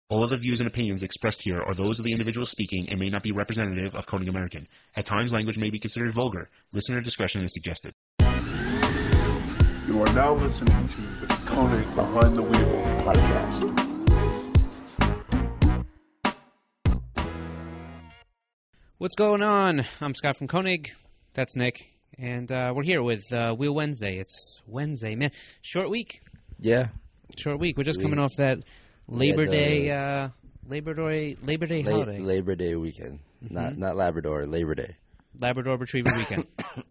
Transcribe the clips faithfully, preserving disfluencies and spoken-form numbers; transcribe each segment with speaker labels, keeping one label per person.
Speaker 1: All of the views and opinions expressed here are those of the individual speaking and may not be representative of Koenig American. At times, language may be considered vulgar. Listener discretion is suggested.
Speaker 2: You are now listening to the Koenig Behind the Wheel podcast.
Speaker 3: What's going on? I'm Scott from Koenig. That's Nick. And uh, we're here with uh, Wheel Wednesday. It's Wednesday, man. Short week.
Speaker 4: Yeah.
Speaker 3: Short week. We're just
Speaker 4: We-
Speaker 3: coming off that Labor
Speaker 4: Yeah, the-
Speaker 3: Day, uh, Labor Day, Labor Day
Speaker 4: La-
Speaker 3: holiday.
Speaker 4: Labor Day weekend. Not not Labrador, Labor Day.
Speaker 3: Labrador Retriever weekend.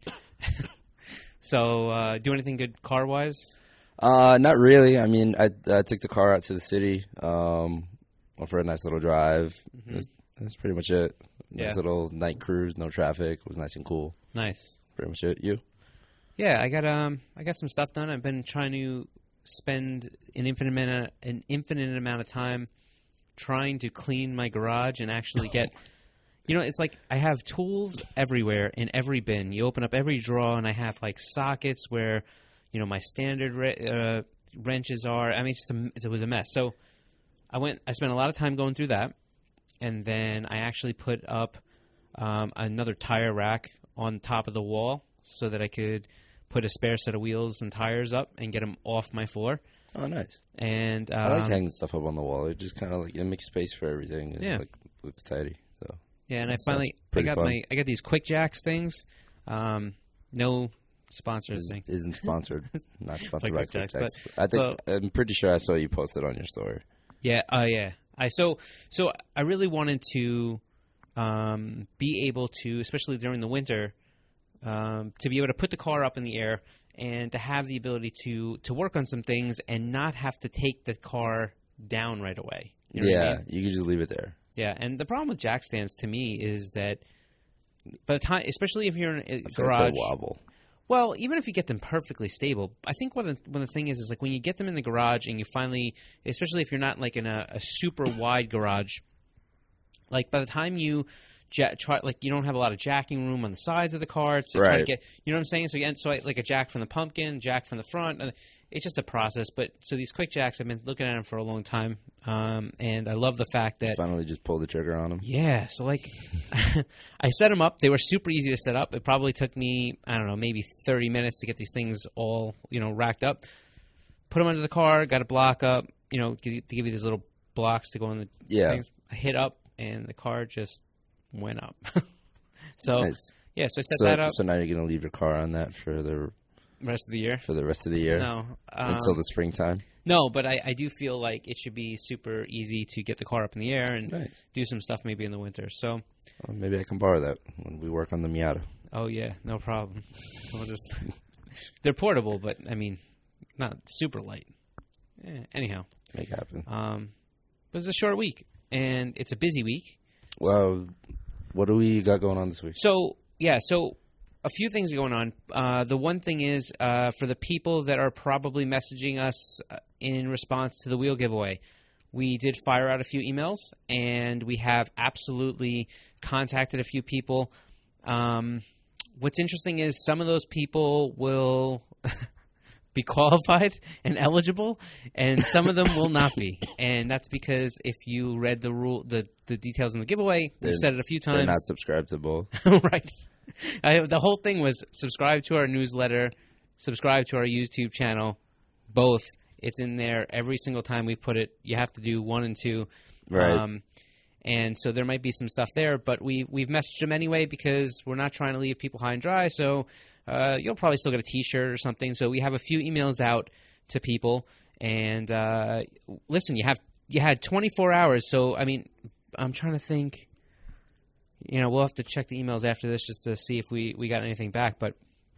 Speaker 3: So, uh, do anything good car-wise?
Speaker 4: Uh, not really. I mean, I, I took the car out to the city. Um, went for a nice little drive. That's, that's pretty much it. Nice
Speaker 3: Yeah.
Speaker 4: little night cruise, no traffic. It was nice and cool.
Speaker 3: Nice.
Speaker 4: Pretty much it. You?
Speaker 3: Yeah, I got um, I got some stuff done. I've been trying to spend an infinite amount, an infinite amount of time trying to clean my garage and actually get. You know, it's like I have tools everywhere in every bin. You open up every drawer, and I have like sockets where, you know, my standard re- uh, wrenches are. I mean, it's just a, it was a mess. So I went. I spent a lot of time going through that, and then I actually put up um, another tire rack on top of the wall so that I could put a spare set of wheels and tires up and get them off my floor.
Speaker 4: Oh, nice.
Speaker 3: And um,
Speaker 4: I like hanging stuff up on the wall. It just kind of like it makes space for everything. It
Speaker 3: Yeah.
Speaker 4: like, looks tidy. So
Speaker 3: yeah, and I
Speaker 4: That sounds
Speaker 3: finally I
Speaker 4: pretty
Speaker 3: got
Speaker 4: fun.
Speaker 3: my I got these Quick Jacks things. Um, no sponsors
Speaker 4: Is,
Speaker 3: thing.
Speaker 4: isn't sponsored. Not sponsored
Speaker 3: Like
Speaker 4: by
Speaker 3: Quick
Speaker 4: Quick
Speaker 3: Jacks,
Speaker 4: Jacks. I think
Speaker 3: so-
Speaker 4: I'm pretty sure I saw you posted on your story.
Speaker 3: Yeah, uh, yeah. I so so I really wanted to um, be able to, especially during the winter, um, to be able to put the car up in the air and to have the ability to to work on some things and not have to take the car down right away. You know what I
Speaker 4: Yeah,
Speaker 3: mean?
Speaker 4: you can just leave it there.
Speaker 3: Yeah. And the problem with jack stands to me is that by the time, especially if you're in a
Speaker 4: I feel
Speaker 3: garage,
Speaker 4: like they wobble.
Speaker 3: well, even if you get them perfectly stable, I think one of the, one of the thing is is like when you get them in the garage and you finally, especially if you're not like in a, a super wide garage, like by the time you ja- try, like you don't have a lot of jacking room on the sides of the car to try to
Speaker 4: Right.
Speaker 3: get, you know what I'm saying? So you end, so I, like a jack from the pumpkin, jack from the front, and it's just a process. But so these Quick Jacks, I've been looking at them for a long time, um, and I love the fact that.
Speaker 4: Finally, just pull the trigger on them.
Speaker 3: Yeah, so like I set them up. They were super easy to set up. It probably took me, I don't know, maybe thirty minutes to get these things all, you know, racked up. Put them under the car, got a block up, you know, to give you these little blocks to go in the
Speaker 4: Yeah.
Speaker 3: things. I hit up, and the car just went up. so,
Speaker 4: Nice.
Speaker 3: yeah, so I set
Speaker 4: So,
Speaker 3: that up
Speaker 4: so now you're gonna leave your car on that for the
Speaker 3: rest of the year.
Speaker 4: for the rest of the year
Speaker 3: No. Um,
Speaker 4: until the springtime.
Speaker 3: no, but I, I do feel like it should be super easy to get the car up in the air and
Speaker 4: Nice.
Speaker 3: do some stuff maybe in the winter. So,
Speaker 4: Well, maybe I can borrow that when we work on the Miata.
Speaker 3: oh yeah, no problem. We'll just they're portable, but I mean, not super light. Eh, anyhow,
Speaker 4: Make it happen.
Speaker 3: um, but it's a short week and it's a busy week.
Speaker 4: Well, what do we got going on this week?
Speaker 3: So yeah, so a few things going on. Uh, the one thing is uh, for the people that are probably messaging us uh, in response to the wheel giveaway. We did fire out a few emails, and we have absolutely contacted a few people. Um, what's interesting is some of those people will be qualified and eligible, and some of them will not be. And that's because if you read the rule, the, the details in the giveaway, we've
Speaker 4: They're-
Speaker 3: said it a few
Speaker 4: They're
Speaker 3: times.
Speaker 4: not subscribed to both.
Speaker 3: Right. I, the whole thing was subscribe to our newsletter, subscribe to our YouTube channel, both. It's in there every single time we've put it. You have to do one and two.
Speaker 4: Right.
Speaker 3: Um, and so there might be some stuff there, but we, we've messaged them anyway because we're not trying to leave people high and dry. So uh, you'll probably still get a T-shirt or something. So we have a few emails out to people. And uh, listen, you have you had twenty-four hours. So, I mean, I'm trying to think. You know, we'll have to check the emails after this just to see if we, we got anything back. But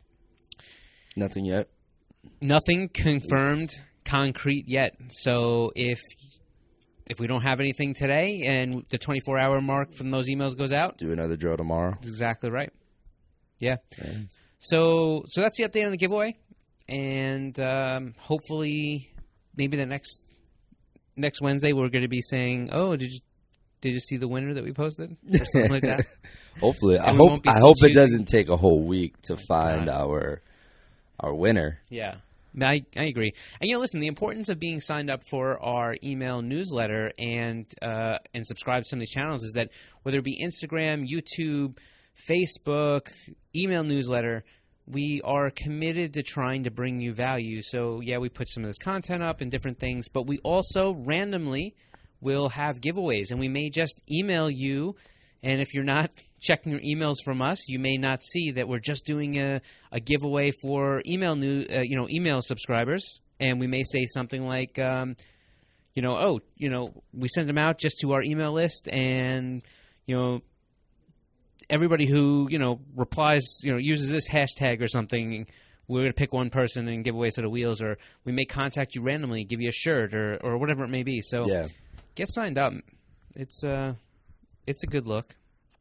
Speaker 4: Nothing yet.
Speaker 3: nothing confirmed, concrete yet. So if if we don't have anything today and the twenty-four hour mark from those emails goes out,
Speaker 4: Do another draw tomorrow.
Speaker 3: that's exactly right. Yeah.
Speaker 4: Okay.
Speaker 3: So so that's the update on the giveaway. And um, hopefully maybe the next next Wednesday we're going to be saying, oh, did you Did you see the winner that we posted or something like that?
Speaker 4: Hopefully, I
Speaker 3: And we
Speaker 4: hope
Speaker 3: won't be
Speaker 4: I
Speaker 3: still
Speaker 4: hope it
Speaker 3: choosing-
Speaker 4: doesn't take a whole week to find
Speaker 3: God.
Speaker 4: our our winner.
Speaker 3: Yeah. I, I agree. And, you know, listen, the importance of being signed up for our email newsletter and uh, and subscribe to some of these channels is that whether it be Instagram, YouTube, Facebook, email newsletter, we are committed to trying to bring you value. So, yeah, we put some of this content up and different things, but we also randomly will have giveaways, and we may just email you. And if you're not checking your emails from us, you may not see that we're just doing a, a giveaway for email new, uh, you know, email subscribers. And we may say something like, um, you know, oh, you know, we send them out just to our email list, and you know, everybody who you know replies, you know, uses this hashtag or something, we're gonna pick one person and give away a set of wheels, or we may contact you randomly, give you a shirt, or or whatever it may be. So
Speaker 4: Yeah.
Speaker 3: get signed up. It's uh. It's a good look,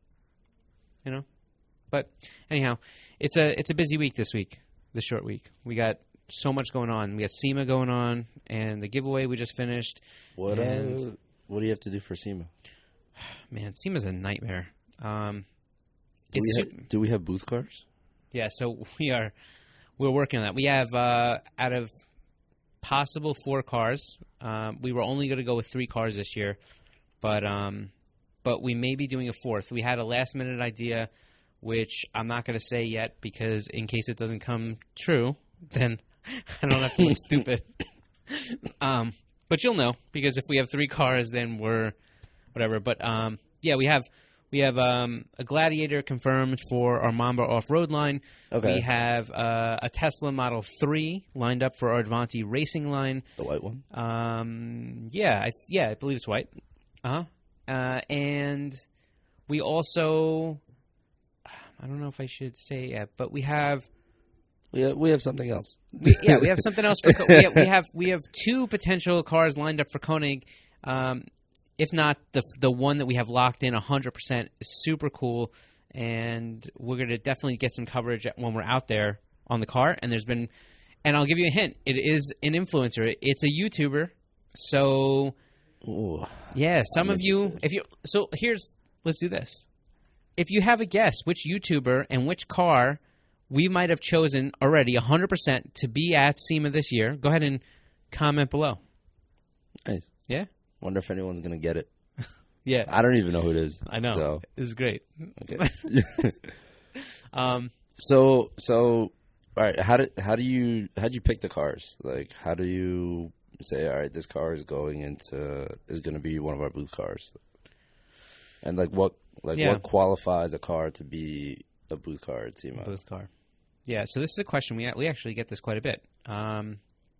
Speaker 3: you know. But anyhow, it's a it's a busy week this week, this short week. We got so much going on. We got SEMA going on, and the giveaway we just finished.
Speaker 4: What
Speaker 3: and,
Speaker 4: uh, What do you have to do for SEMA?
Speaker 3: Man, SEMA's a nightmare. Um,
Speaker 4: Do
Speaker 3: it's
Speaker 4: we, have, do we have booth cars?
Speaker 3: yeah. So we are we're working on that. We have uh, out of possible four cars, um, we were only going to go with three cars this year, but. Um, But we may be doing a fourth. We had a last-minute idea, which I'm not going to say yet because in case it doesn't come true, then I don't have to look stupid. Um, but you'll know because if we have three cars, then we're whatever. But um, yeah, we have we have um, a Gladiator confirmed for our Mamba off-road line.
Speaker 4: Okay.
Speaker 3: We have uh, a Tesla Model three lined up for our Advanti racing line.
Speaker 4: The white one?
Speaker 3: Um, yeah, I, yeah, I believe it's white. Uh-huh. Uh, and we also, I don't know if I should say it, but we have,
Speaker 4: We have, we have something else.
Speaker 3: we, yeah, we have something else for. We have, we have we have two potential cars lined up for Koenig. Um, if not the the one that we have locked in, a hundred percent is super cool, and we're gonna definitely get some coverage when we're out there on the car. And there's been, and I'll give you a hint. It is an influencer. It's a YouTuber. So.
Speaker 4: Ooh.
Speaker 3: Yeah, some
Speaker 4: I'm
Speaker 3: of you, if you, so here's, let's do this. If you have a guess which YouTuber and which car we might have chosen already one hundred percent to be at SEMA this year, go ahead and comment below.
Speaker 4: Nice.
Speaker 3: Yeah?
Speaker 4: Wonder if anyone's going to get it.
Speaker 3: Yeah.
Speaker 4: I don't even know who it is.
Speaker 3: I know.
Speaker 4: So.
Speaker 3: This is great.
Speaker 4: Okay.
Speaker 3: um,
Speaker 4: so, so, all right, how do, how do you, how do you pick the cars? Like, how do you say, all right, this car is going into is going to be one of our booth cars, and like what like
Speaker 3: Yeah.
Speaker 4: what qualifies a car to be a booth car at SEMA?
Speaker 3: booth car. Yeah, so this is a question we we actually get this quite a bit. Um,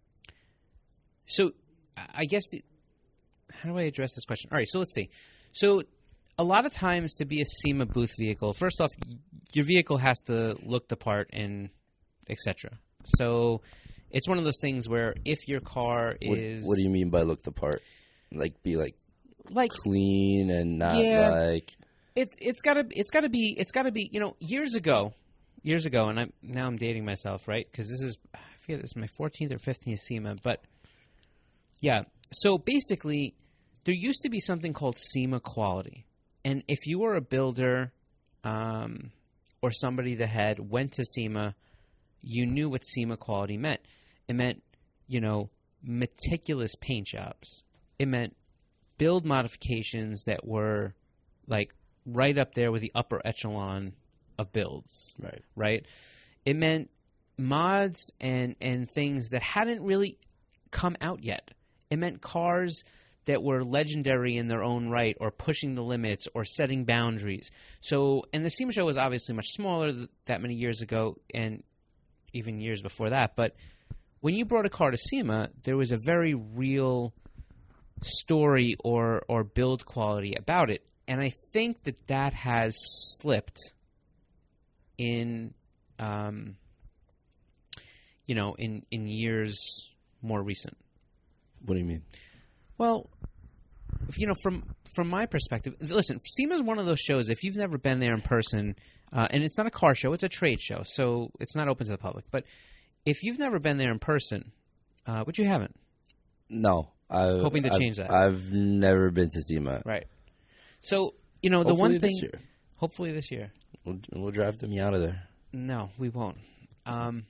Speaker 3: so I guess the, how do I address this question? All right, so let's see. So a lot of times to be a SEMA booth vehicle, first off, your vehicle has to look the part and et cetera. So it's one of those things where if your car
Speaker 4: What,
Speaker 3: is
Speaker 4: what do you mean by look the part? Like be like
Speaker 3: like
Speaker 4: clean and not
Speaker 3: Yeah.
Speaker 4: like
Speaker 3: it's it's gotta it's gotta be it's gotta be you know years ago years ago and I'm now I'm dating myself, right, because this is I forget this is my fourteenth or fifteenth SEMA, but yeah, so basically there used to be something called SEMA quality, and if you were a builder um, or somebody that had went to SEMA, you knew what SEMA quality meant. It meant, you know, meticulous paint jobs. It meant build modifications that were like right up there with the upper echelon of builds.
Speaker 4: right.
Speaker 3: Right? It meant mods and, and things that hadn't really come out yet. It meant cars that were legendary in their own right, or pushing the limits, or setting boundaries. So, and the SEMA show was obviously much smaller th- that many years ago, and even years before that. But when you brought a car to SEMA, there was a very real story or or build quality about it, and I think that that has slipped in, um, you know, in in years more recent.
Speaker 4: What do you mean?
Speaker 3: Well, if, you know, from from my perspective, listen, SEMA is one of those shows. If you've never been there in person, uh, and it's not a car show, it's a trade show, so it's not open to the public. But if you've never been there in person, uh, which you haven't,
Speaker 4: No, I
Speaker 3: Hoping to
Speaker 4: I've,
Speaker 3: change that.
Speaker 4: I've never been to SEMA.
Speaker 3: right? So you know, the
Speaker 4: Hopefully
Speaker 3: one thing,
Speaker 4: this year.
Speaker 3: hopefully this year.
Speaker 4: We'll, we'll drive the Miata there.
Speaker 3: No, we won't. Um,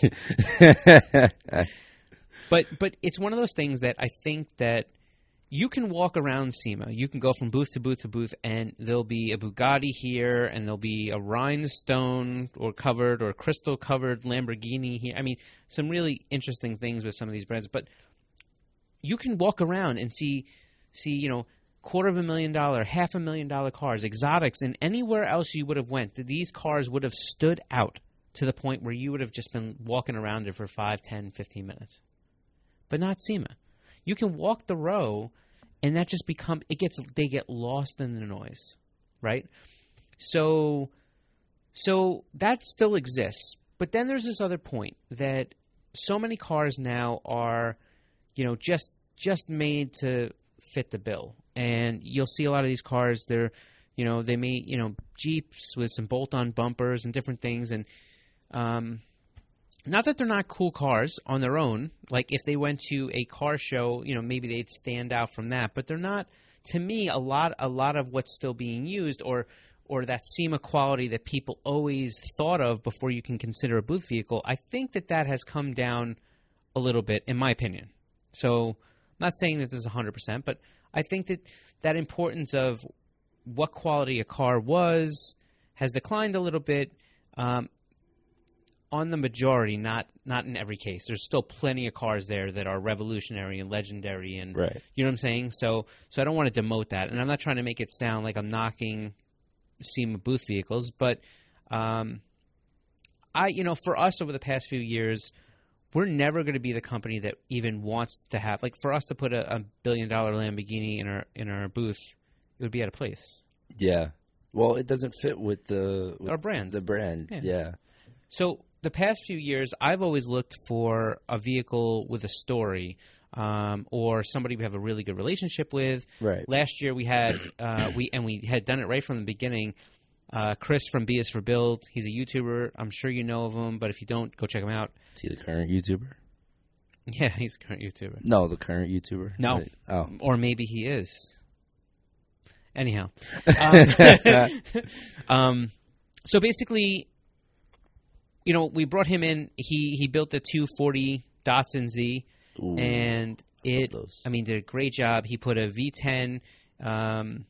Speaker 3: but but it's one of those things that I think that you can walk around SEMA. You can go from booth to booth to booth, and there'll be a Bugatti here, and there'll be a rhinestone or covered or crystal covered Lamborghini here. I mean, some really interesting things with some of these brands. But you can walk around and see see you know quarter of a million dollar, half a million dollar cars, exotics, and anywhere else you would have went, these cars would have stood out to the point where you would have just been walking around it for five, ten, fifteen minutes. But not SEMA. You can walk the row, and that just become it gets they get lost in the noise, right? So, so that still exists. But then there's this other point that so many cars now are, you know, just just made to fit the bill, and you'll see a lot of these cars. They're, you know, they may, you know, Jeeps with some bolt-on bumpers and different things, and um. Not that they're not cool cars on their own. Like if they went to a car show, you know, maybe they'd stand out from that. But they're not, to me, a lot a lot of what's still being used or or that SEMA quality that people always thought of before you can consider a booth vehicle. I think that that has come down a little bit, in my opinion. So I'm not saying that this is one hundred percent, but I think that that importance of what quality a car was has declined a little bit. Um, On the majority, not not in every case. There's still plenty of cars there that are revolutionary and legendary, and
Speaker 4: right.
Speaker 3: You know what I'm saying. So, so I don't want to demote that, and I'm not trying to make it sound like I'm knocking SEMA booth vehicles, but um, I, you know, for us over the past few years, we're never going to be the company that even wants to have, like, for us to put a, a billion dollar Lamborghini in our in our booth, it would be out of place.
Speaker 4: Yeah. Well, it doesn't fit with the with
Speaker 3: our brand.
Speaker 4: The brand, yeah. yeah.
Speaker 3: So the past few years, I've always looked for a vehicle with a story, um, or somebody we have a really good relationship with.
Speaker 4: Right.
Speaker 3: Last year we had uh, we and we had done it right from the beginning. Uh, Chris from B is for Build. He's a YouTuber. I'm sure you know of him, but if you don't, go check him out.
Speaker 4: Is he the current YouTuber?
Speaker 3: Yeah, he's the current YouTuber.
Speaker 4: No, the current YouTuber.
Speaker 3: No.
Speaker 4: Right. Oh.
Speaker 3: Or maybe he is. Anyhow. Um, um, so basically, you know, we brought him in. He he built the two forty Datsun Z,
Speaker 4: Ooh,
Speaker 3: and it, I mean, did a great job. He put a V ten, um,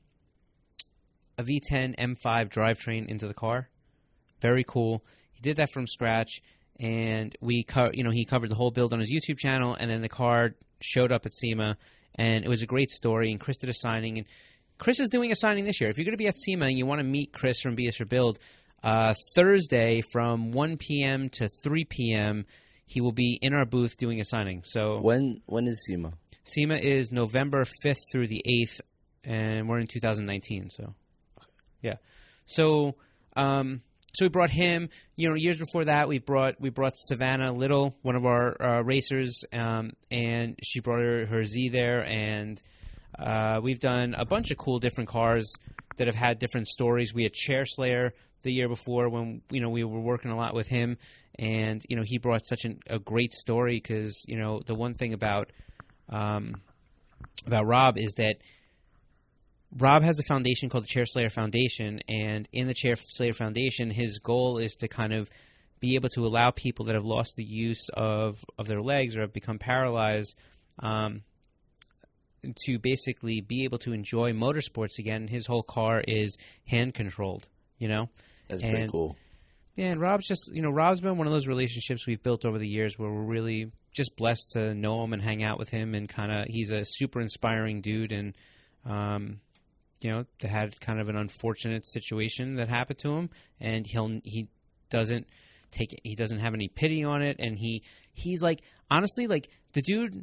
Speaker 3: a V ten M five drivetrain into the car. Very cool. He did that from scratch, and we, co- you know, he covered the whole build on his YouTube channel, and then the car showed up at SEMA, and it was a great story. And Chris did a signing, and Chris is doing a signing this year. If you're going to be at SEMA and you want to meet Chris from B is for Build, uh, Thursday from one p.m. to three p.m., he will be in our booth doing a signing. So
Speaker 4: when when is SEMA?
Speaker 3: SEMA is November fifth through the eighth, and we're in two thousand nineteen. So, yeah. So, um, so we brought him. You know, years before that, we brought we brought Savannah Little, one of our uh, racers, um, and she brought her, her Z there, and uh, we've done a bunch of cool different cars that have had different stories. We had Chair Slayer the year before when, you know, we were working a lot with him, and, you know, he brought such an, a great story because, you know, the one thing about um, about Rob is that Rob has a foundation called the Chair Slayer Foundation, and in the Chair Slayer Foundation, his goal is to kind of be able to allow people that have lost the use of, of their legs or have become paralyzed um, to basically be able to enjoy motorsports again. His whole car is hand-controlled, you know?
Speaker 4: That's
Speaker 3: and,
Speaker 4: pretty cool.
Speaker 3: Yeah, and Rob's just, you know, Rob's been one of those relationships we've built over the years where we're really just blessed to know him and hang out with him, and kind of, he's a super inspiring dude, and, um, you know, to had kind of an unfortunate situation that happened to him, and he'll, he doesn't take it, he doesn't have any pity on it, and he, he's like, honestly, like, the dude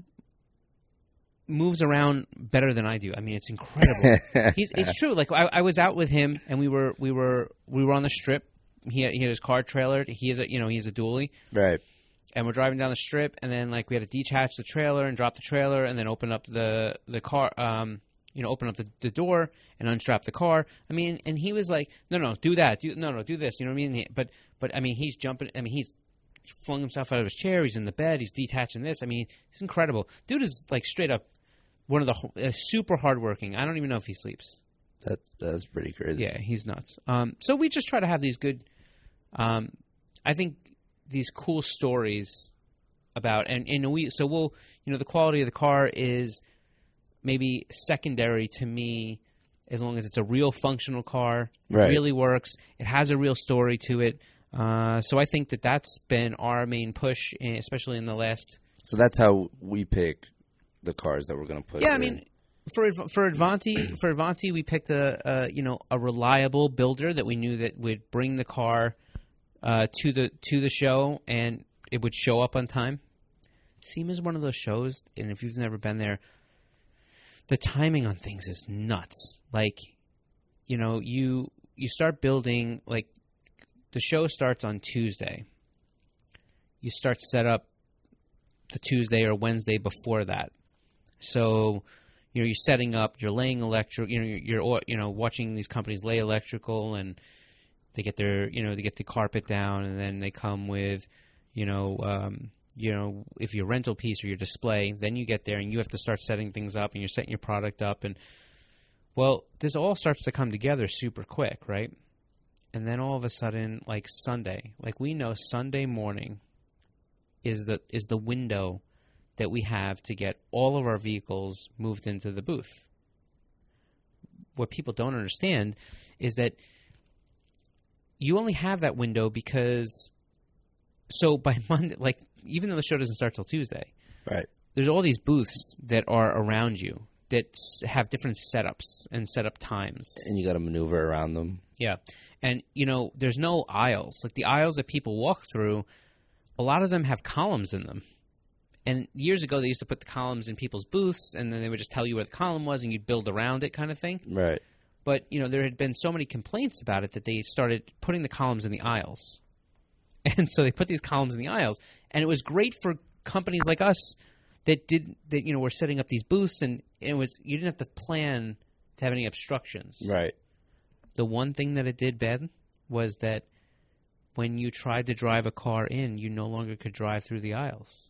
Speaker 3: moves around better than I do. I mean, it's incredible. He's, it's true. Like, I, I was out with him, and we were we were we were on the strip. He had, he had his car trailered. He is a you know he's a dually,
Speaker 4: right?
Speaker 3: And we're driving down the strip, and then like we had to detach the trailer and drop the trailer, and then open up the the car. Um, you know, open up the, the door and unstrap the car. I mean, and he was like, no, no, do that. Do no, no, do this. You know what I mean? But but I mean, he's jumping. I mean, he's he flung himself out of his chair. He's in the bed. He's detaching this. I mean, he's incredible. Dude is like straight up one of the uh, super hardworking. I don't even know if he sleeps.
Speaker 4: That that's pretty crazy.
Speaker 3: Yeah, he's nuts. Um, so we just try to have these good. Um, I think these cool stories about, and, and we, so we'll, you know, the quality of the car is maybe secondary to me as long as it's a real functional car, it
Speaker 4: Right.
Speaker 3: really works, it has a real story to it. Uh, so I think that that's been our main push, eh, especially in the last.
Speaker 4: So that's how we pick the cars that we're going to put.
Speaker 3: Yeah, I
Speaker 4: in.
Speaker 3: mean, for for Advanti, for Advanti, we picked a, a you know a reliable builder that we knew that would bring the car uh, to the to the show and it would show up on time. SEMA is one of those shows, and if you've never been there, the timing on things is nuts. Like, you know, you you start building, like, the show starts on Tuesday. You start set up the Tuesday or Wednesday before that. So, you know, you're setting up, you're laying electric, you know, you're, you're you know, watching these companies lay electrical, and they get their, you know, they get the carpet down, and then they come with, you know, um, you know, if your rental piece or your display, then you get there and you have to start setting things up, and you're setting your product up, and well, this all starts to come together super quick, right? And then all of a sudden, like Sunday, like we know Sunday morning is the is the window that we have to get all of our vehicles moved into the booth. What people don't understand is that you only have that window because, so by Monday, like even though the show doesn't start till Tuesday,
Speaker 4: right?
Speaker 3: There's all these booths that are around you that have different setups and setup times.
Speaker 4: And you got to maneuver around them.
Speaker 3: Yeah. And, you know, there's no aisles. Like the aisles that people walk through, a lot of them have columns in them. And years ago, they used to put the columns in people's booths, and then they would just tell you where the column was, and you'd build around it kind of thing.
Speaker 4: Right.
Speaker 3: But, you know, there had been so many complaints about it that they started putting the columns in the aisles. And so they put these columns in the aisles. And it was great for companies like us that did that, you know, were setting up these booths, and it was you didn't have to plan to have any obstructions.
Speaker 4: Right.
Speaker 3: The one thing that it did bad was that when you tried to drive a car in, you no longer could drive through the aisles.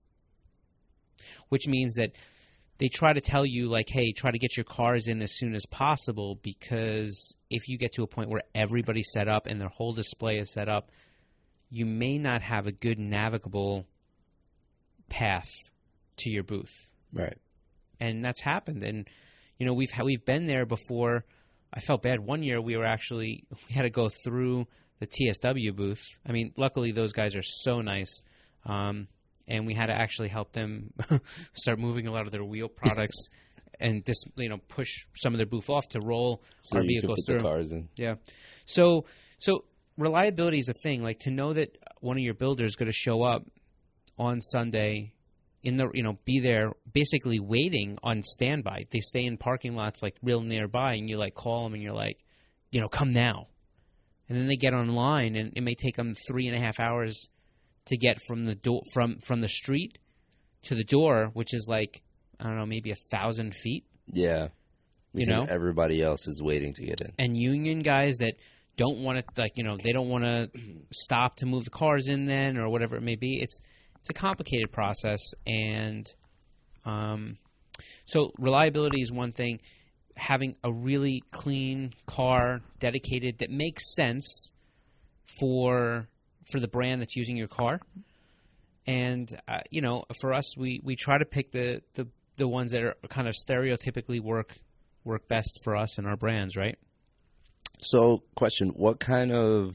Speaker 3: Which means that they try to tell you, like, hey, try to get your cars in as soon as possible, because if you get to a point where everybody's set up and their whole display is set up, you may not have a good navigable path to your booth.
Speaker 4: Right.
Speaker 3: And that's happened. And, you know, we've we've been there before. I felt bad. One year we were actually, we had to go through the T S W booth. I mean, luckily those guys are so nice. Um, and we had to actually help them start moving a lot of their wheel products and this, you know, push some of their booth off to roll
Speaker 4: So
Speaker 3: our
Speaker 4: you
Speaker 3: vehicles
Speaker 4: can put
Speaker 3: through.
Speaker 4: the cars in.
Speaker 3: Yeah. So, so reliability is a thing. Like, to know that one of your builders is going to show up on Sunday in the, you know, be there basically waiting on standby. They stay in parking lots like real nearby, and you like call them and you're like, you know, come now. And then they get online, and it may take them three and a half hours to get from the door, from, from the street to the door, which is like, I don't know, maybe a thousand feet.
Speaker 4: Yeah.
Speaker 3: You
Speaker 4: Because
Speaker 3: know?
Speaker 4: everybody else is waiting to get in.
Speaker 3: And union guys that don't want to, like, you know, they don't want to stop to move the cars in then, or whatever it may be. It's, It's a complicated process, and um, so reliability is one thing. Having a really clean car, dedicated, that makes sense for for the brand that's using your car. And uh, you know, for us, we, we try to pick the, the, the ones that are kind of stereotypically work work best for us and our brands, right?
Speaker 4: So, question: what kind of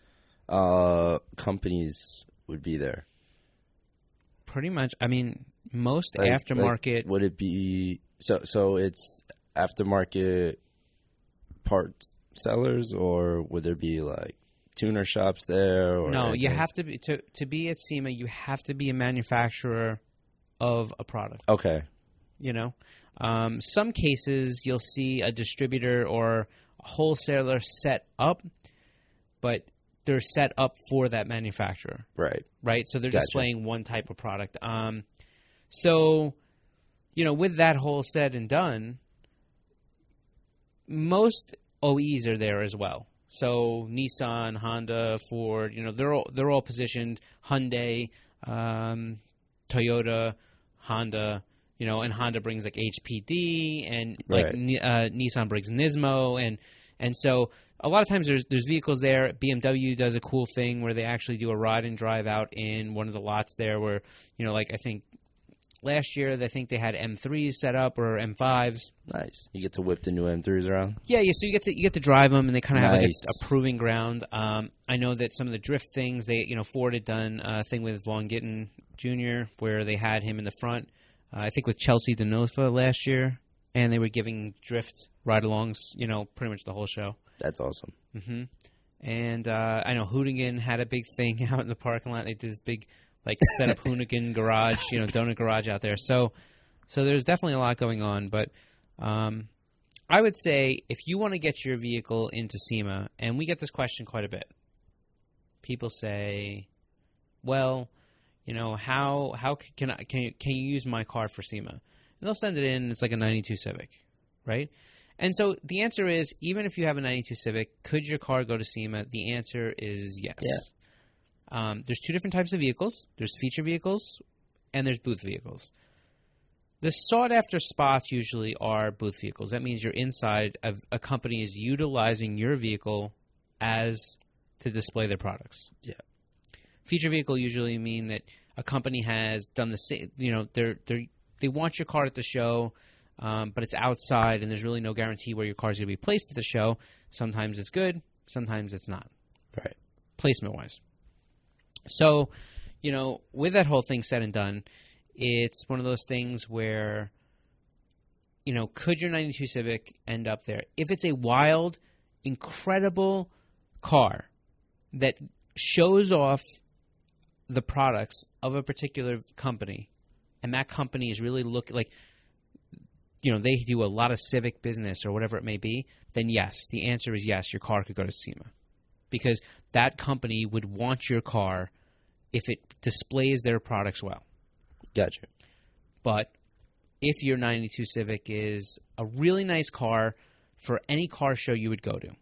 Speaker 4: uh, companies would be there?
Speaker 3: Pretty much. I mean, most
Speaker 4: Like-
Speaker 3: aftermarket.
Speaker 4: like, would it be so? So it's aftermarket part sellers, or would there be like tuner shops there? Or
Speaker 3: no, you
Speaker 4: anything?
Speaker 3: have to be to to be at SEMA. You have to be a manufacturer of a product.
Speaker 4: Okay.
Speaker 3: You know, um, some cases you'll see a distributor or a wholesaler set up, but they're set up for that manufacturer.
Speaker 4: Right.
Speaker 3: Right? So they're
Speaker 4: Gotcha.
Speaker 3: displaying one type of product. Um, so, you know, with that whole said and done, most O Es are there as well. So Nissan, Honda, Ford, you know, they're all they're all positioned. Hyundai, um, Toyota, Honda, you know, and Honda brings like H P D, and like
Speaker 4: Right.
Speaker 3: Ni- uh, Nissan brings Nismo, and And so a lot of times there's there's vehicles there. B M W does a cool thing where they actually do a ride and drive out in one of the lots there where, you know, like I think last year I think they had M threes set up or M fives.
Speaker 4: Nice. You get to whip the new M threes around?
Speaker 3: Yeah, yeah. So you get to you get to drive them, and they kind of have like
Speaker 4: Nice.
Speaker 3: a, a proving ground. Um, I know that some of the drift things, they you know Ford had done a thing with Vaughn Gittin Junior where they had him in the front. Uh, I think with Chelsea DeNova last year, and they were giving drift ride-alongs, you know, pretty much the whole show.
Speaker 4: That's awesome.
Speaker 3: hmm And uh, I know Hoonigan had a big thing out in the parking lot. They did this big, like, set up Hoonigan garage, you know, donut garage out there. So, so there's definitely a lot going on. But um, I would say if you want to get your vehicle into SEMA, and we get this question quite a bit, people say, "Well, you know, how how c- can I can you, can you use my car for SEMA?" And they'll send it in. It's like a ninety-two Civic, right? And so the answer is, even if you have a ninety-two Civic, could your car go to SEMA? The answer is yes.
Speaker 4: Yeah.
Speaker 3: Um, there's two different types of vehicles. There's feature vehicles, and there's booth vehicles. The sought-after spots usually are booth vehicles. That means you're inside of a company is utilizing your vehicle as to display their products.
Speaker 4: Yeah.
Speaker 3: Feature vehicle usually mean that a company has done the same. You know, they're they they want your car at the show. Um, but it's outside, and there's really no guarantee where your car is going to be placed at the show. Sometimes it's good, sometimes it's not,
Speaker 4: Right.
Speaker 3: placement-wise. So, you know, with that whole thing said and done, it's one of those things where, you know, could your ninety-two Civic end up there? If it's a wild, incredible car that shows off the products of a particular company, and that company is really looking like, you know, they do a lot of civic business or whatever it may be, then yes, the answer is yes, your car could go to SEMA. Because that company would want your car if it displays their products well.
Speaker 4: Gotcha.
Speaker 3: But if your ninety-two Civic is a really nice car for any car show you would go to,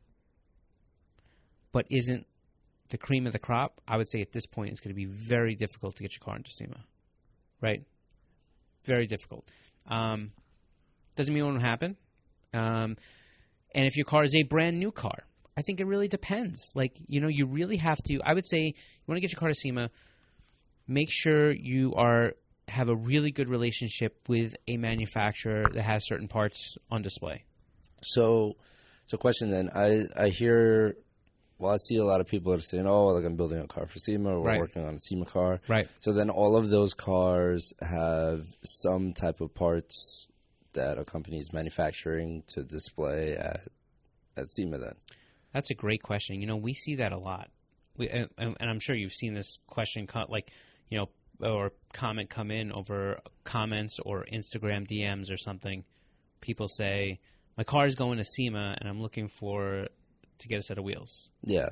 Speaker 3: but isn't the cream of the crop, I would say at this point it's going to be very difficult to get your car into SEMA. Right? Very difficult. Um, doesn't mean it won't happen. Um, and if your car is a brand new car, I think it really depends. Like, you know, you really have to, I would say, you want to get your car to SEMA, make sure you are have a really good relationship with a manufacturer that has certain parts on display.
Speaker 4: So, so question then. I, I hear, well, I see a lot of people that are saying, oh, like I'm building a car for SEMA, or we're
Speaker 3: Right.
Speaker 4: working on a SEMA car.
Speaker 3: Right.
Speaker 4: So then all of those cars have some type of parts that a company is manufacturing to display at, at SEMA then?
Speaker 3: That's a great question. You know, we see that a lot. We, and, and I'm sure you've seen this question, co- like, you know, or comment come in over comments or Instagram D Ms or something. People say, my car is going to SEMA and I'm looking for to get a set of wheels.
Speaker 4: Yeah.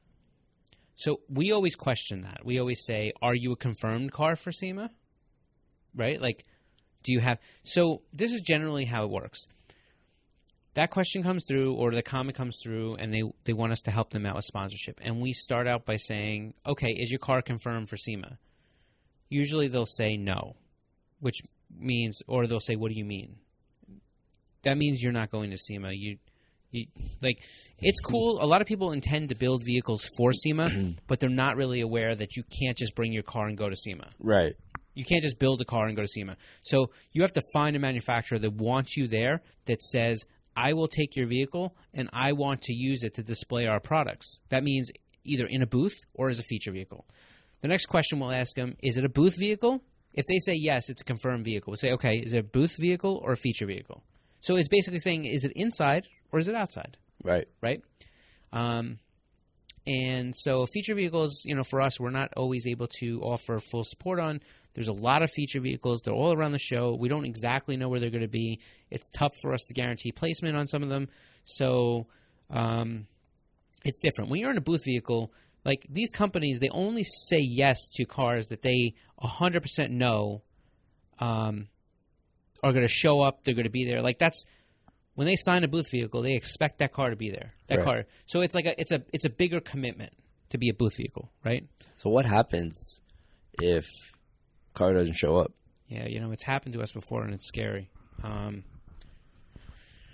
Speaker 3: So we always question that. We always say, are you a confirmed car for SEMA? Right? Like, do you have... So this is generally how it works. That question comes through, or the comment comes through, and they, they want us to help them out with sponsorship. And we start out by saying, okay, is your car confirmed for SEMA? Usually they'll say no, which means... Or they'll say, what do you mean? That means you're not going to SEMA. You... You, like, it's cool. A lot of people intend to build vehicles for SEMA, but they're not really aware that you can't just bring your car and go to SEMA.
Speaker 4: Right.
Speaker 3: You can't just build a car and go to SEMA. So you have to find a manufacturer that wants you there, that says, I will take your vehicle and I want to use it to display our products. That means either in a booth or as a feature vehicle. The next question we'll ask them, is it a booth vehicle? If they say yes, it's a confirmed vehicle. We'll say, okay, is it a booth vehicle or a feature vehicle? So it's basically saying, is it inside or is it outside?
Speaker 4: Right.
Speaker 3: Right? Um, and so feature vehicles, you know, for us, we're not always able to offer full support on. There's a lot of feature vehicles. They're all around the show. We don't exactly know where they're going to be. It's tough for us to guarantee placement on some of them. So um, it's different. When you're in a booth vehicle, like these companies, they only say yes to cars that they one hundred percent know um, are going to show up. They're going to be there. Like that's when they sign a booth vehicle, they expect that car to be there. That
Speaker 4: Right.
Speaker 3: car. So it's like a it's a it's a bigger commitment to be a booth vehicle, right?
Speaker 4: So what happens if car doesn't show up?
Speaker 3: Yeah, you know, it's happened to us before, and it's scary. Um,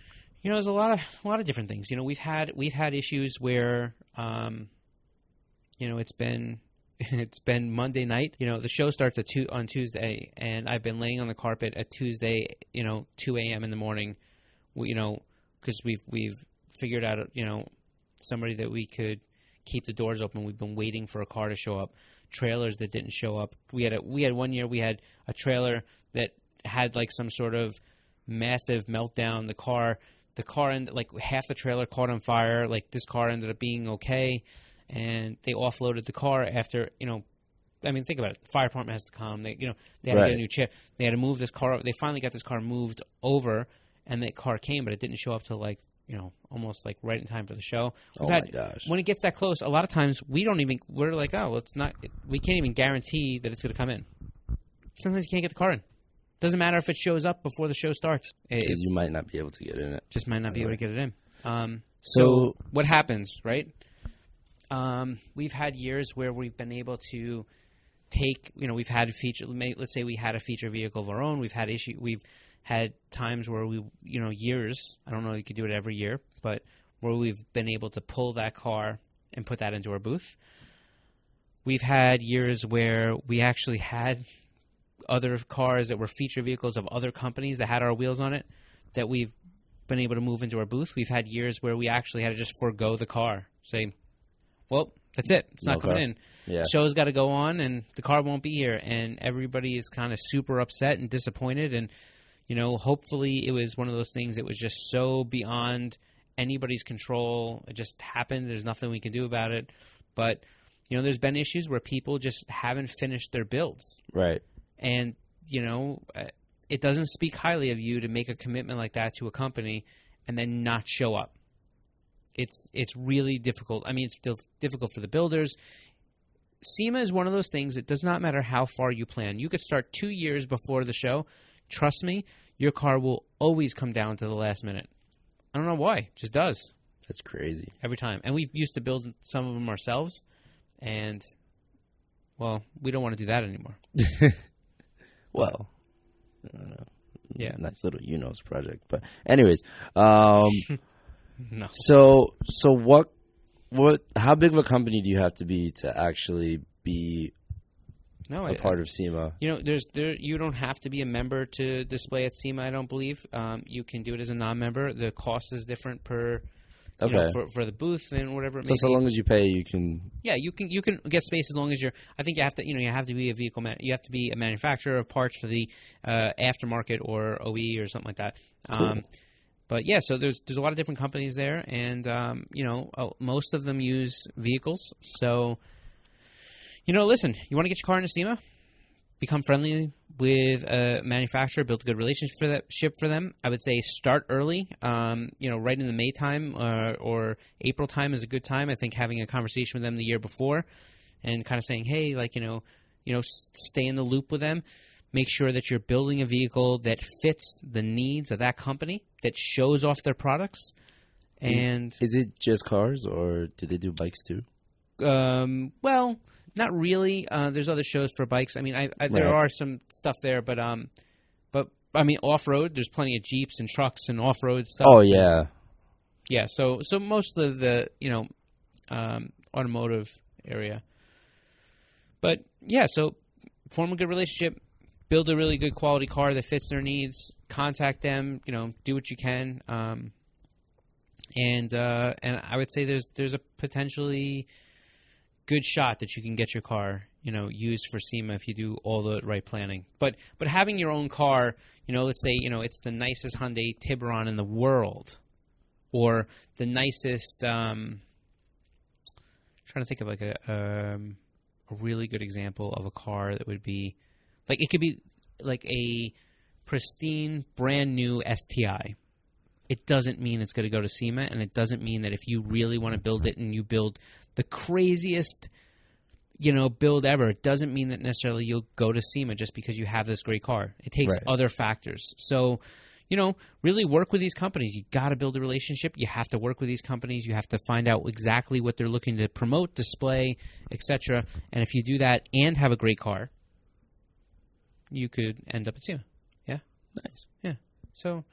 Speaker 3: You know, there's a lot of a lot of different things. You know, we've had we've had issues where, um, you know, it's been it's been Monday night. You know, the show starts at two on Tuesday, and I've been laying on the carpet at Tuesday. You know, two a.m. in the morning. We, you know, because we've we've figured out, you know, somebody that we could keep the doors open. We've been waiting for a car to show up. Trailers that didn't show up. We had a we had one year we had a trailer that had like some sort of massive meltdown. The car the car ended, like half the trailer caught on fire. Like this car ended up being okay, and they offloaded the car after, you know, I mean, think about it. The fire department has to come. They, you know, they had
Speaker 4: Right.
Speaker 3: to get a new chair. They had to move this car. They finally got this car moved over, and that car came, but it didn't show up till like, you know, almost like right in time for the show. We've
Speaker 4: Oh,
Speaker 3: had,
Speaker 4: my gosh.
Speaker 3: When it gets that close, a lot of times we don't even, we're like, oh, well, it's not, we can't even guarantee that it's going to come in. Sometimes you can't get the car in. Doesn't matter if it shows up before the show starts. It,
Speaker 4: Because
Speaker 3: it
Speaker 4: you might not be able to get in it.
Speaker 3: just might not be able to get it in. Um, so,
Speaker 4: So-
Speaker 3: what happens, right? Um, we've had years where we've been able to take, you know, we've had a feature, may- let's say we had a feature vehicle of our own. We've had issue, we've had times where we, you know, years, I don't know, you could do it every year, but where we've been able to pull that car and put that into our booth. We've had years where we actually had other cars that were feature vehicles of other companies that had our wheels on it that we've been able to move into our booth. We've had years where we actually had to just forego the car. Say, well, that's it. It's not
Speaker 4: No
Speaker 3: coming
Speaker 4: car.
Speaker 3: in.
Speaker 4: Yeah.
Speaker 3: Show's got to go on, and the car won't be here. And everybody is kind of super upset and disappointed. And, you know, hopefully it was one of those things that was just so beyond anybody's control. It just happened. There's nothing we can do about it. But, you know, there's been issues where people just haven't finished their builds.
Speaker 4: Right.
Speaker 3: And, you know, uh, it doesn't speak highly of you to make a commitment like that to a company and then not show up. It's it's really difficult. I mean, it's still difficult for the builders. SEMA is one of those things. It does not matter how far you plan. You could start two years before the show. Trust me, your car will always come down to the last minute. I don't know why. It just does.
Speaker 4: That's crazy.
Speaker 3: Every time. And we used to build some of them ourselves. And, well, we don't want to do that anymore.
Speaker 4: Well, I don't know.
Speaker 3: Yeah.
Speaker 4: Nice little UNOS project. But anyways, um,
Speaker 3: No.
Speaker 4: so so what what how big of a company do you have to be to actually be
Speaker 3: No,
Speaker 4: a
Speaker 3: I,
Speaker 4: part of SEMA?
Speaker 3: You know, there's there. You don't have to be a member to display at SEMA. I don't believe. Um, you can do it as a non-member. The cost is different per, you
Speaker 4: Okay.
Speaker 3: know, for for the booth and whatever it
Speaker 4: So
Speaker 3: may
Speaker 4: so
Speaker 3: be.
Speaker 4: long as you pay, you can.
Speaker 3: Yeah, you can you can get space as long as you're. I think you have to. You know, you have to be a vehicle. Man, you have to be a manufacturer of parts for the uh, aftermarket or O E or something like that.
Speaker 4: Cool.
Speaker 3: Um, but yeah, so there's there's a lot of different companies there, and um, you know, uh, most of them use vehicles. So, you know, listen, you want to get your car into SEMA? Become friendly with a manufacturer, build a good relationship for that ship for them. I would say start early. Um, you know, right in the May time uh, or April time is a good time. I think having a conversation with them the year before, and kind of saying, hey, like you know, you know, s- stay in the loop with them. Make sure that you're building a vehicle that fits the needs of that company, that shows off their products, and
Speaker 4: Is it just cars, or do they do bikes too?
Speaker 3: Um, well, not really. Uh, there's other shows for bikes. I mean, I, I, there
Speaker 4: Right.
Speaker 3: are some stuff there, but um, but I mean, off road. There's plenty of Jeeps and trucks and off road stuff.
Speaker 4: Oh yeah,
Speaker 3: yeah. So so most of the you know, um, automotive area. But yeah, so form a good relationship, build a really good quality car that fits their needs. Contact them. You know, do what you can. Um, and uh, and I would say there's there's a potentially good shot that you can get your car, you know, used for SEMA if you do all the right planning. But but having your own car, you know, let's say, you know, it's the nicest Hyundai Tiburon in the world, or the nicest. Um, I'm trying to think of like a um, a really good example of a car that would be like it could be like a pristine, brand new S T I. It doesn't mean it's going to go to SEMA, and it doesn't mean that if you really want to build it and you build the craziest, you know, build ever, it doesn't mean that necessarily you'll go to SEMA just because you have this great car. It takes
Speaker 4: Right.
Speaker 3: other factors. So, you know, really work with these companies. You got to build a relationship. You have to work with these companies. You have to find out exactly what they're looking to promote, display, et cetera. And if you do that and have a great car, you could end up at SEMA. Yeah.
Speaker 4: nice.
Speaker 3: Yeah. So,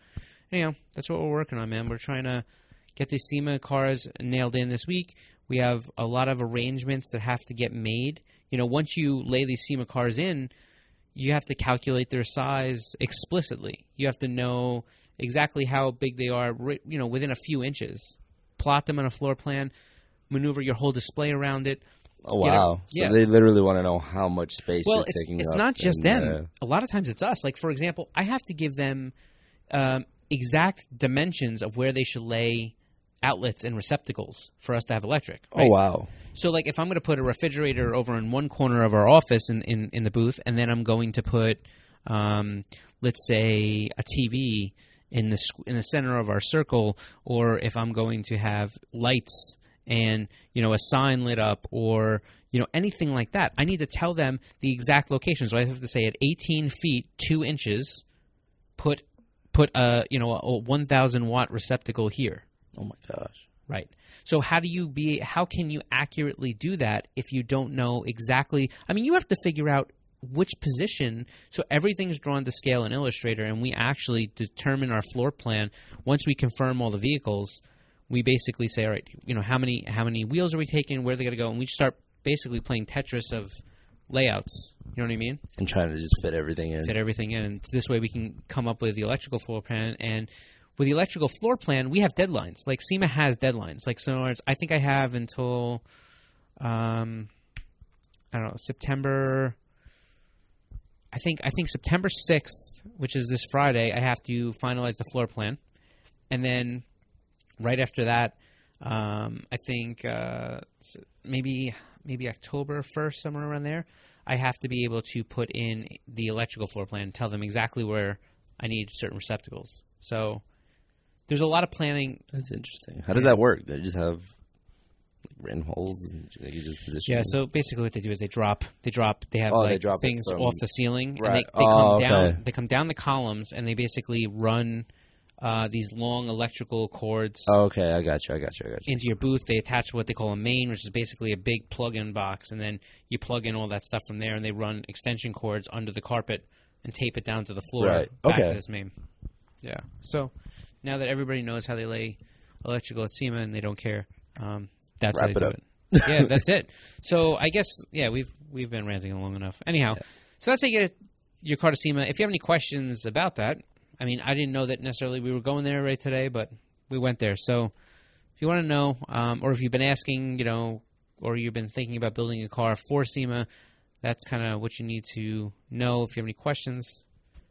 Speaker 3: anyhow, that's what we're working on, man. We're trying to get the SEMA cars nailed in this week. We have a lot of arrangements that have to get made. You know, once you lay these SEMA cars in, you have to calculate their size explicitly. You have to know exactly how big they are, you know, within a few inches. Plot them on a floor plan, maneuver your whole display around it.
Speaker 4: Oh, wow.
Speaker 3: A,
Speaker 4: so
Speaker 3: yeah.
Speaker 4: they literally want to know how much space
Speaker 3: well,
Speaker 4: you're
Speaker 3: it's,
Speaker 4: taking
Speaker 3: it's
Speaker 4: up.
Speaker 3: It's not just
Speaker 4: and,
Speaker 3: them.
Speaker 4: Uh,
Speaker 3: a lot of times it's us. Like, for example, I have to give them um, exact dimensions of where they should lay outlets and receptacles for us to have electric. Right?
Speaker 4: Oh, wow.
Speaker 3: So, like, if I'm going to put a refrigerator over in one corner of our office in, in, in the booth, and then I'm going to put, um, let's say, a T V in the in the center of our circle, or if I'm going to have lights and, you know, a sign lit up, or, you know, anything like that, I need to tell them the exact location. So I have to say at eighteen feet, two inches, put put a, you know, a one thousand watt receptacle here.
Speaker 4: Oh, my gosh.
Speaker 3: Right. So how do you be, how can you accurately do that if you don't know exactly, I mean, you have to figure out which position, so everything's drawn to scale in Illustrator, and we actually determine our floor plan. Once we confirm all the vehicles, we basically say, all right, you know, how many how many wheels are we taking, where are they going to go, and we start basically playing Tetris of layouts. You know what I mean?
Speaker 4: And trying to just fit everything in.
Speaker 3: Fit everything in. And this way we can come up with the electrical floor plan. And with the electrical floor plan, we have deadlines. Like, SEMA has deadlines. Like, so in other words, I think I have until, um, I don't know, September... I think I think September sixth, which is this Friday, I have to finalize the floor plan. And then right after that, um, I think uh, maybe maybe October first, somewhere around there, I have to be able to put in the electrical floor plan, tell them exactly where I need certain receptacles. So there's a lot of planning.
Speaker 4: That's interesting. How does that work? They just have written holes and they can just position.
Speaker 3: Yeah, so basically what they do is they drop, they drop, they have
Speaker 4: Oh,
Speaker 3: like
Speaker 4: they drop it
Speaker 3: things
Speaker 4: from-
Speaker 3: off the ceiling,
Speaker 4: Right.
Speaker 3: and they, they
Speaker 4: Oh,
Speaker 3: come
Speaker 4: okay.
Speaker 3: down, they come down the columns, and they basically run uh, these long electrical cords
Speaker 4: Oh, okay, I got you. I got you. I got you.
Speaker 3: into your booth. They attach what they call a main, which is basically a big plug-in box, and then you plug in all that stuff from there, and they run extension cords under the carpet and tape it down to the floor
Speaker 4: Right.
Speaker 3: back
Speaker 4: Okay.
Speaker 3: to this main. Yeah. So now that everybody knows how they lay electrical at SEMA and they don't care, um, that's
Speaker 4: Wrap
Speaker 3: how they
Speaker 4: it
Speaker 3: do
Speaker 4: up.
Speaker 3: it. Yeah, that's it. So I guess, yeah, we've we've been ranting long enough. Anyhow,
Speaker 4: Yeah.
Speaker 3: so that's how you get your car to SEMA. If you have any questions about that, I mean, I didn't know that necessarily we were going there right today, but we went there. So if you want to know, um, or if you've been asking, you know, or you've been thinking about building a car for SEMA, that's kind of what you need to know. If you have any questions,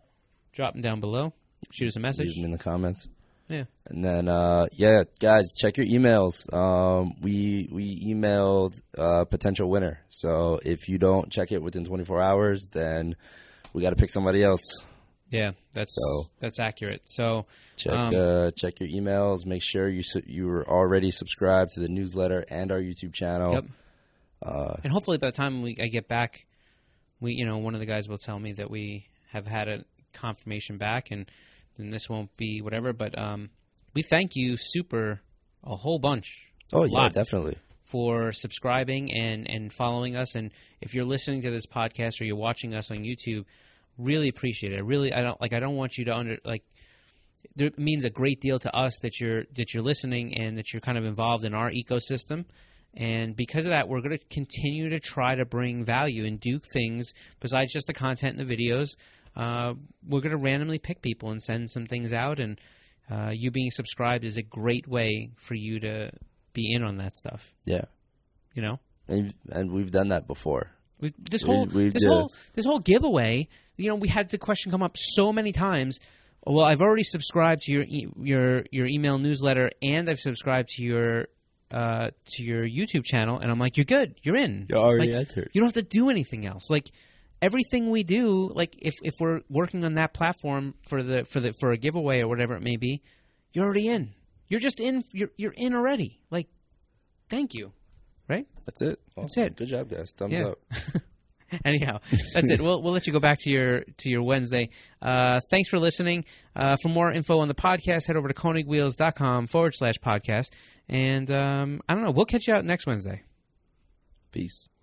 Speaker 3: drop them down below. Shoot us a message.
Speaker 4: Leave them in the comments.
Speaker 3: Yeah.
Speaker 4: And then, uh, yeah, guys, check your emails. Um, we we emailed a potential winner. So if you don't check it within twenty-four hours, then we got to pick somebody else.
Speaker 3: Yeah, that's
Speaker 4: So-
Speaker 3: that's accurate. So
Speaker 4: Check
Speaker 3: Um,
Speaker 4: uh, check your emails. Make sure you su- you are already subscribed to the newsletter and our YouTube channel.
Speaker 3: Yep.
Speaker 4: Uh,
Speaker 3: And hopefully by the time we I get back, we you know one of the guys will tell me that we have had a confirmation back, and then this won't be whatever. But um, we thank you super a whole bunch.
Speaker 4: oh
Speaker 3: a
Speaker 4: yeah,
Speaker 3: lot
Speaker 4: definitely.
Speaker 3: for subscribing and and following us. And if you're listening to this podcast or you're watching us on YouTube, really appreciate it. I really I don't like I don't want you to under like. It means a great deal to us that you're that you're listening and that you're kind of involved in our ecosystem. And because of that, we're going to continue to try to bring value and do things besides just the content and the videos. Uh, we're going to randomly pick people and send some things out. And uh, you being subscribed is a great way for you to be in on that stuff.
Speaker 4: Yeah,
Speaker 3: You know,
Speaker 4: and, and we've done that before.
Speaker 3: we, this
Speaker 4: We-
Speaker 3: whole
Speaker 4: we
Speaker 3: this
Speaker 4: did.
Speaker 3: whole this whole giveaway. You know, we had the question come up so many times. Well, I've already subscribed to your e- your your email newsletter, and I've subscribed to your uh, to your YouTube channel, and I'm like, you're good, you're in.
Speaker 4: You're already
Speaker 3: Like,
Speaker 4: entered.
Speaker 3: You don't have to do anything else. Like everything we do, like if, if we're working on that platform for the for the for a giveaway or whatever it may be, you're already in. You're just in. You're you're in already. Like, thank you. Right?
Speaker 4: That's it.
Speaker 3: That's it.
Speaker 4: Good job, guys. Thumbs
Speaker 3: Yeah.
Speaker 4: up.
Speaker 3: Anyhow, that's it. We'll we'll let you go back to your to your Wednesday. Uh, thanks for listening. Uh, for more info on the podcast, head over to konigwheels.com forward slash podcast. And um, I don't know. We'll catch you out next Wednesday.
Speaker 4: Peace.